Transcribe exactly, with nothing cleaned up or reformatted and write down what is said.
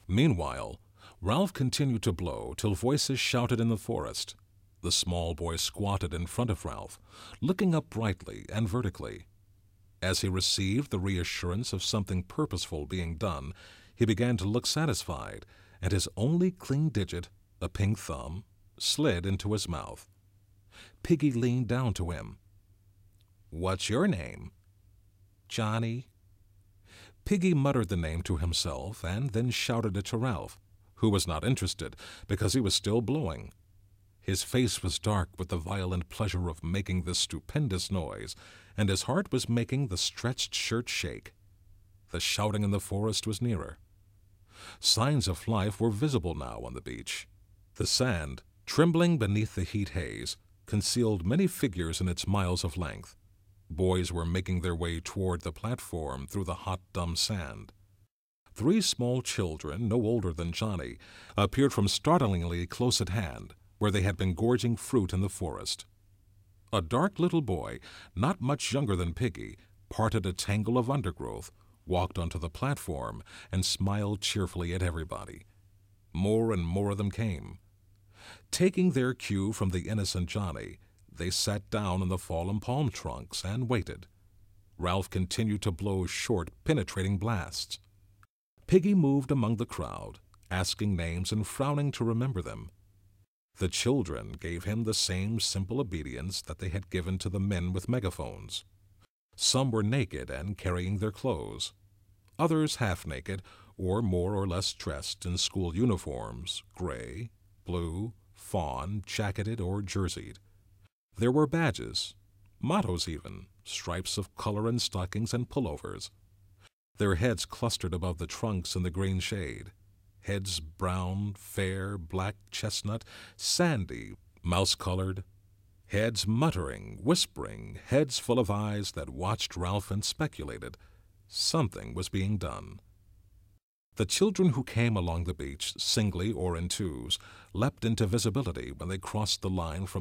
Meanwhile, Ralph continued to blow till voices shouted in the forest. The small boy squatted in front of Ralph, looking up brightly and vertically. As he received the reassurance of something purposeful being done, he began to look satisfied, and his only clean digit, a pink thumb, slid into his mouth. Piggy leaned down to him. "What's your name?" "Johnny." Piggy muttered the name to himself and then shouted it to Ralph, who was not interested because he was still blowing. His face was dark with the violent pleasure of making this stupendous noise, and his heart was making the stretched shirt shake. The shouting in the forest was nearer. Signs of life were visible now on the beach. The sand, trembling beneath the heat haze, concealed many figures in its miles of length. Boys were making their way toward the platform through the hot, dumb sand. Three small children, no older than Johnny, appeared from startlingly close at hand, where they had been gorging fruit in the forest. A dark little boy, not much younger than Piggy, parted a tangle of undergrowth, walked onto the platform, and smiled cheerfully at everybody. More and more of them came. Taking their cue from the innocent Johnny, they sat down on the fallen palm trunks and waited. Ralph continued to blow short, penetrating blasts. Piggy moved among the crowd, asking names and frowning to remember them. The children gave him the same simple obedience that they had given to the men with megaphones. Some were naked and carrying their clothes. Others half-naked or more or less dressed in school uniforms, gray, blue, fawn, jacketed, or jerseyed. There were badges, mottos even, stripes of color in stockings and pullovers. Their heads clustered above the trunks in the green shade. Heads brown, fair, black chestnut, sandy, mouse-colored. Heads muttering, whispering, heads full of eyes that watched Ralph and speculated. Something was being done. The children who came along the beach, singly or in twos, leapt into visibility when they crossed the line from